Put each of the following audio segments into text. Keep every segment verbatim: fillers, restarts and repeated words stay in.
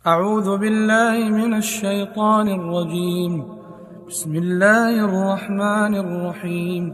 أعوذ بالله من الشيطان الرجيم. بسم الله الرحمن الرحيم.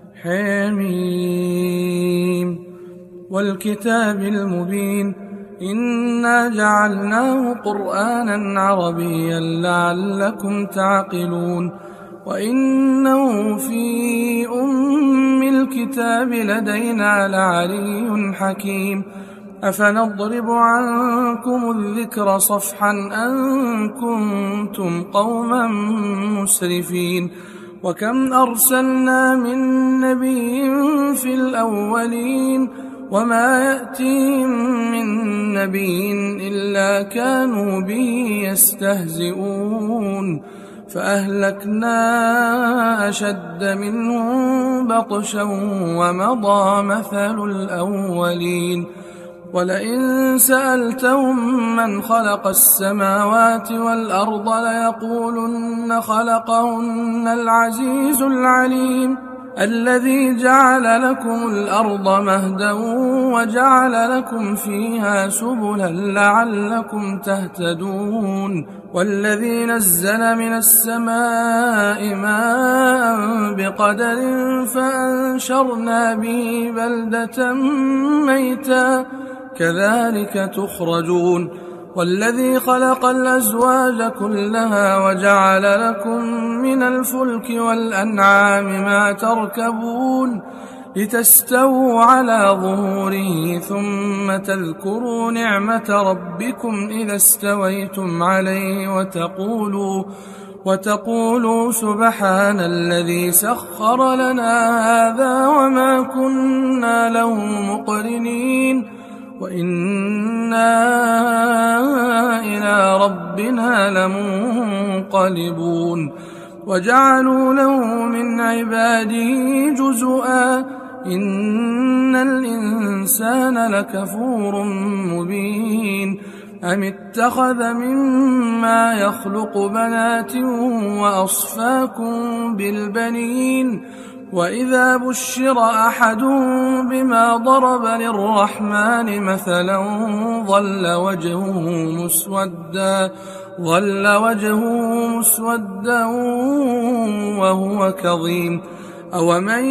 حميم والكتاب المبين إنا جعلناه قرآنا عربيا لعلكم تعقلون وإنه في أم الكتاب لدينا لعلي حكيم أفنضرب عنكم الذكر صفحا أن كنتم قوما مسرفين وكم أرسلنا من نبي في الأولين وما يأتيهم من نبي إلا كانوا به يستهزئون فأهلكنا أشد منهم بطشا ومضى مثل الأولين ولئن سألتهم من خلق السماوات والأرض ليقولن خلقهن العزيز العليم الذي جعل لكم الأرض مهدا وجعل لكم فيها سبلا لعلكم تهتدون والذي نزل من السماء ماء بقدر فأنشرنا به بلدة ميتا كذلك تخرجون والذي خلق الأزواج كلها وجعل لكم من الفلك والأنعام ما تركبون لتستووا على ظهوره ثم تذكروا نعمة ربكم إذا استويتم عليه وتقولوا وتقولوا سبحان الذي سخر لنا هذا وما كنا له مقرنين وإنا إلى ربنا لمنقلبون وجعلوا له من عباده جزءا إن الإنسان لكفور مبين أم اتخذ مما يخلق بنات وأصفاكم بالبنين وإذا بشر أحد بما ضرب للرحمن مثلا ظل وجهه مسودا ظل وجهه مسودا وهو كظيم أومن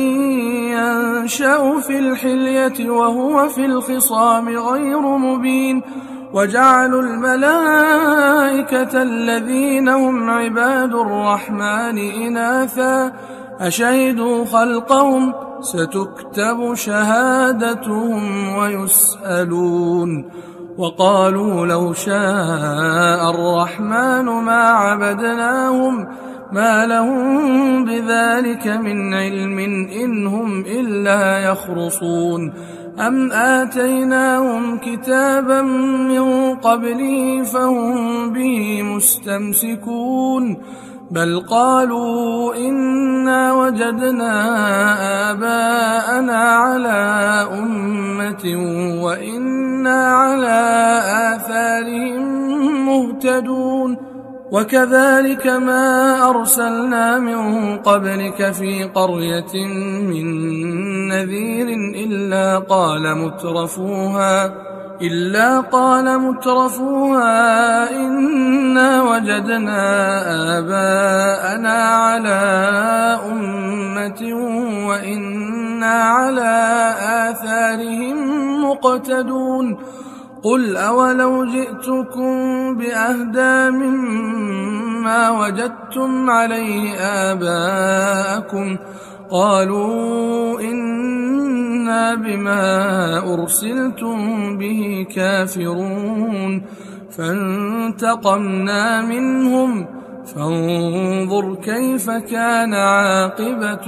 ينشأ في الحلية وهو في الخصام غير مبين وجعلوا الملائكة الذين هم عباد الرحمن إناثا أشهدوا خلقهم ستكتب شهادتهم ويسألون وقالوا لو شاء الرحمن ما عبدناهم ما لهم بذلك من علم إن هم إلا يخرصون أم آتيناهم كتابا من قبله فهم به مستمسكون بل قالوا إنا وجدنا آباءنا على أمة وإنا على آثارهم مهتدون وكذلك ما أرسلنا من قبلك في قرية من نذير إلا قال مترفوها إلا قال مترفوها إنا وجدنا آباءنا على أمة وإنا على آثارهم مقتدون قل أولو جئتكم بأهدى مما وجدتم عليه آباءكم قالوا إنا بما أرسلتم به كافرون فانتقمنا منهم فانظر كيف كان عاقبة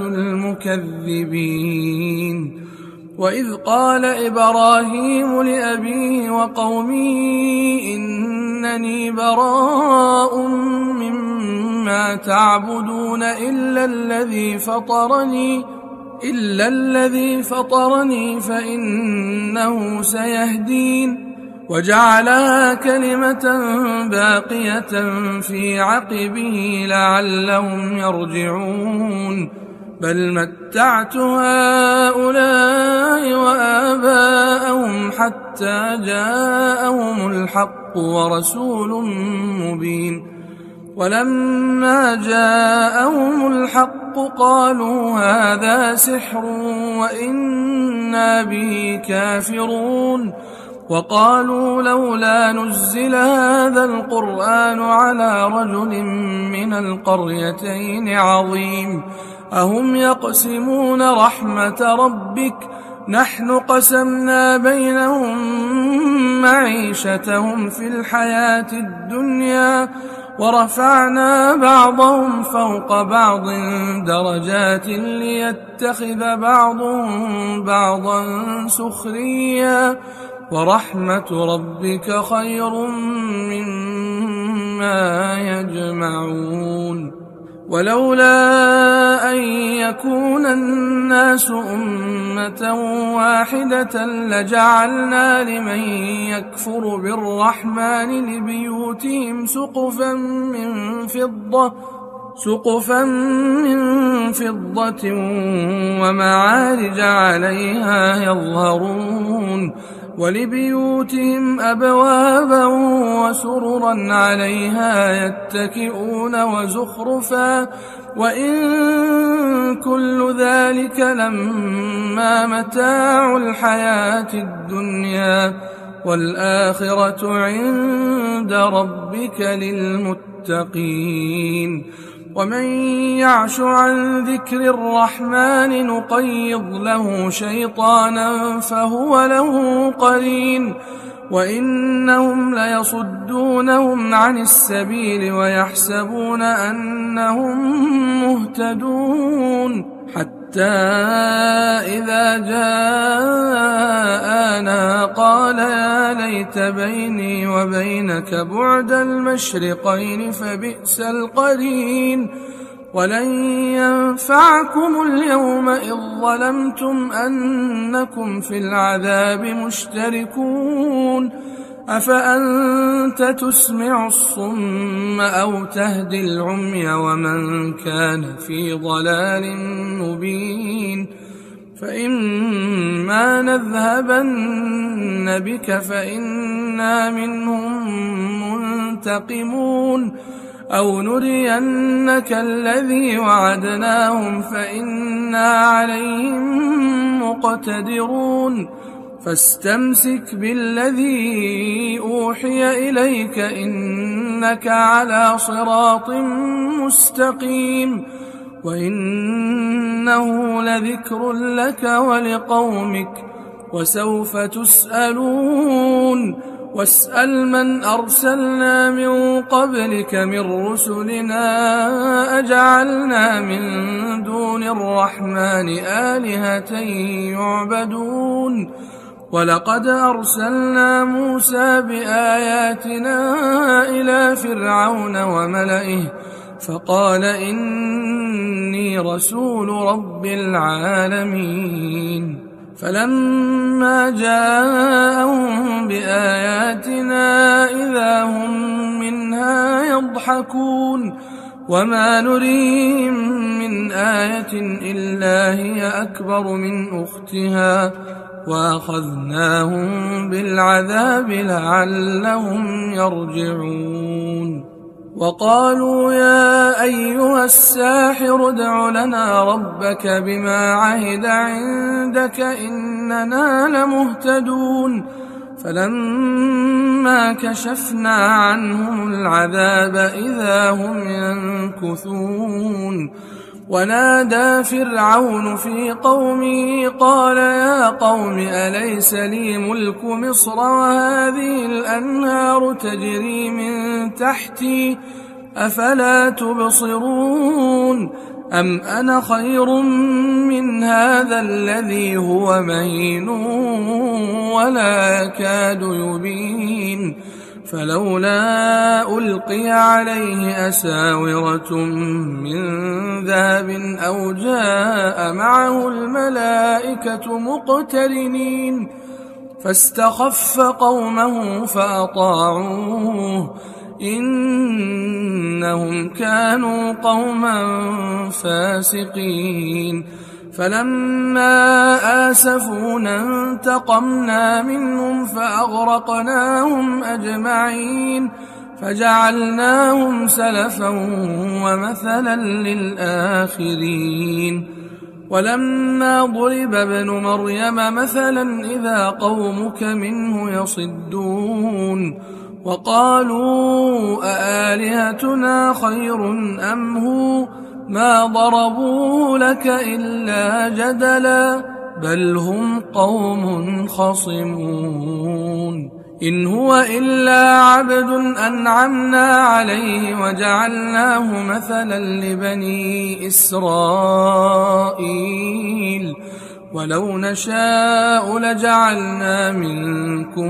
المكذبين وإذ قال إبراهيم لأبيه وقومه إنني براء مما تعبدون إلا الذي فطرني إلا الذي فطرني فإنه سيهدين وجعلها كلمة باقية في عقبه لعلهم يرجعون بل متعت هؤلاء وآباءهم حتى جاءهم الحق ورسول مبين ولما جاءهم الحق قالوا هذا سحر وإنا به كافرون وقالوا لولا نزل هذا القرآن على رجل من القريتين عظيم أهم يقسمون رحمة ربك نحن قسمنا بينهم معيشتهم في الحياة الدنيا ورفعنا بعضهم فوق بعض درجات ليتخذ بعضهم بعضا سخريا ورحمة ربك خير مما يجمعون ولولا أن يكون الناس أمة واحدة لجعلنا لمن يكفر بالرحمن لبيوتهم سقفا من فضة سقفا من فضة ومعارج عليها يظهرون ولبيوتهم أبوابا وسررا عليها يتكئون وزخرفا وإن كل ذلك لما متاع الحياة الدنيا والآخرة عند ربك للمتقين ومن يعش عن ذكر الرحمن نقيض له شيطانا فهو له قرين وإنهم ليصدونهم عن السبيل ويحسبون أنهم مهتدون حتى إذا جاءنا قال يا ليت بيني وبينك بعد المشرقين فبئس القرين ولن ينفعكم اليوم إذ ظلمتم أنكم في العذاب مشتركون أفأنت تسمع الصم أو تهدي العمي ومن كان في ضلال مبين فإما نذهبن بك فإنا منهم منتقمون أو نرينك الذي وعدناهم فإنا عليهم مقتدرون فاستمسك بالذي أوحي إليك إنك على صراط مستقيم وإنه لذكر لك ولقومك وسوف تسألون واسأل من أرسلنا من قبلك من رسلنا أجعلنا من دون الرحمن آلهة يعبدون ولقد أرسلنا موسى بآياتنا إلى فرعون وملئه فقال إني رسول رب العالمين فلما جاءهم بآياتنا إذا هم منها يضحكون وما نريهم من آية إلا هي أكبر من أختها وأخذناهم بالعذاب لعلهم يرجعون وقالوا يا أيها الساحر ادع لنا ربك بما عهد عندك إننا لمهتدون فلما كشفنا عنهم العذاب إذا هم ينكثون ونادى فرعون في قومه قال يا قوم أليس لي ملك مصر وهذه الأنهار تجري من تحتي أفلا تبصرون أم أنا خير من هذا الذي هو مهين ولا يكاد يبين فلولا ألقي عليه أساورة من ذهب أو جاء معه الملائكة مقترنين فاستخف قومه فأطاعوه إنهم كانوا قوما فاسقين فلما آسفونا انتقمنا منهم فأغرقناهم أجمعين فجعلناهم سلفا ومثلا للآخرين ولما ضرب ابن مريم مثلا إذا قومك منه يصدون وقالوا أآلهتنا خير أم هو ما ضربوه لك إلا جدلا بل هم قوم خصمون إن هو إلا عبد أنعمنا عليه وجعلناه مثلا لبني إسرائيل ولو نشاء لجعلنا منكم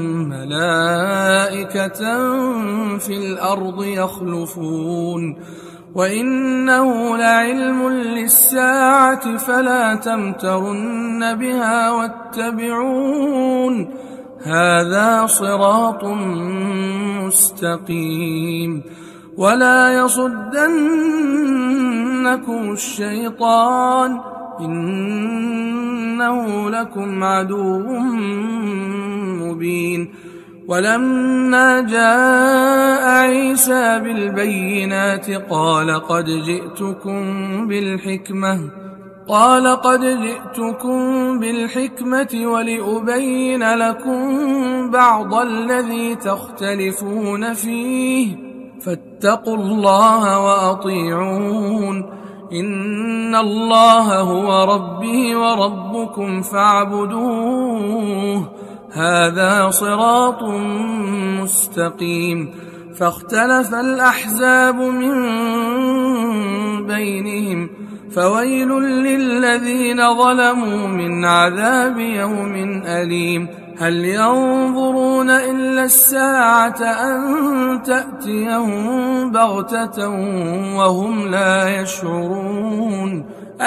ملائكة في الأرض يخلفون وإنه لعلم للساعة فلا تمترن بها واتبعون هذا صراط مستقيم ولا يصدنكم الشيطان إنه لكم عدو مبين ولما جاء عيسى بالبينات قال قد جئتكم بالحكمة قال قد جئتكم بالحكمة ولأبين لكم بعض الذي تختلفون فيه فاتقوا الله وأطيعون إن الله هو ربي وربكم فاعبدوه هذا صراط مستقيم فاختلف الأحزاب من بينهم فويل للذين ظلموا من عذاب يوم أليم هل ينظرون إلا الساعة أن تأتيهم بغتة وهم لا يشعرون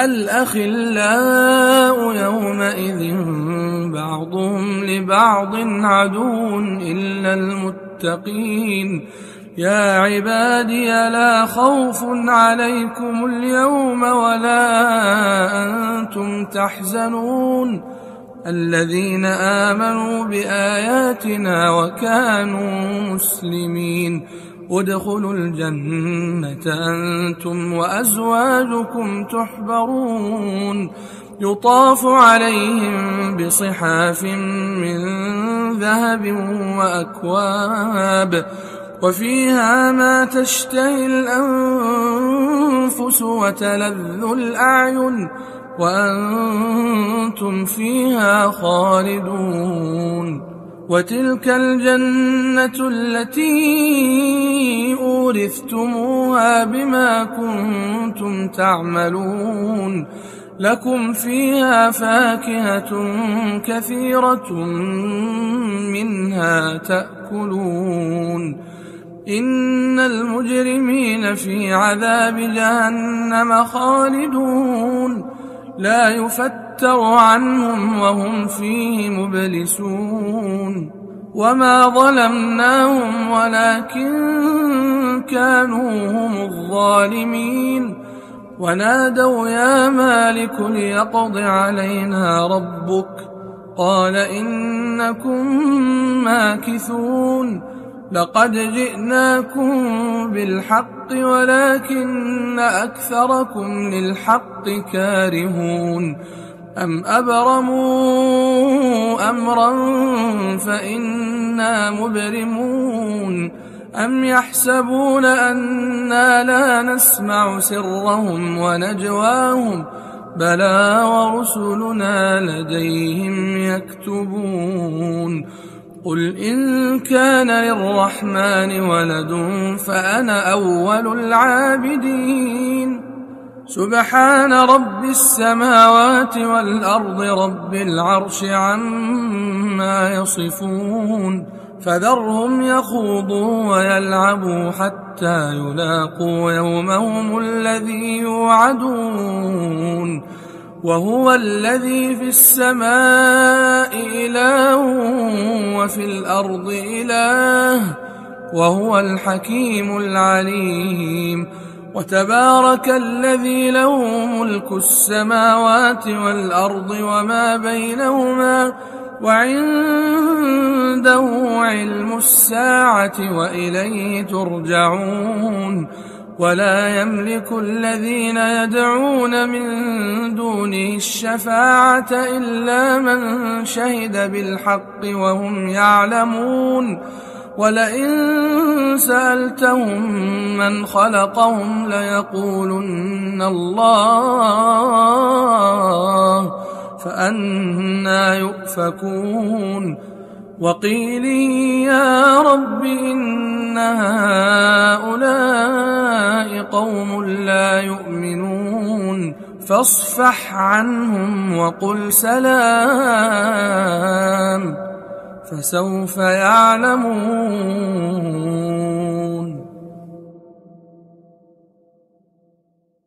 الأخلاء يومئذ بعضهم لبعض عدو إلا المتقين يا عبادي لا خوف عليكم اليوم ولا أنتم تحزنون الذين آمنوا بآياتنا وكانوا مسلمين ادخلوا الجنة أنتم وأزواجكم تحبرون يطاف عليهم بصحاف من ذهب وأكواب وفيها ما تشتهي الأنفس وتلذ الأعين وأنتم فيها خالدون وتلك الجنة التي أورثتموها بما كنتم تعملون لكم فيها فاكهة كثيرة منها تأكلون إن المجرمين في عذاب جهنم خالدون لا يفتر عنهم وهم فيه مبلسون وما ظلمناهم ولكن كانوا هم الظالمين ونادوا يا مالك ليقض علينا ربك قال إنكم ماكثون لقد جئناكم بالحق ولكن أكثركم للحق كارهون أم أبرموا أمرا فإنا مبرمون أم يحسبون أنا لا نسمع سرهم ونجواهم بلى ورسلنا لديهم يكتبون قل إن كان للرحمن ولد فأنا أول العابدين سبحان رب السماوات والأرض رب العرش عما يصفون فذرهم يخوضوا ويلعبوا حتى يلاقوا يومهم الذي يوعدون وهو الذي في السماء إله وفي الأرض إله وهو الحكيم العليم. وتبارك الذي له ملك السماوات والأرض وما بينهما وعنده علم الساعة وإليه ترجعون. ولا يملك الذين يدعون من دونه الشفاعة إلا من شهد بالحق وهم يعلمون. ولئن سألتهم من خلقهم ليقولن الله فأنى يؤفكون. وقيل يا رب إن هؤلاء قوم لا يؤمنون فاصفح عنهم وقل سلام فسوف يعلمون.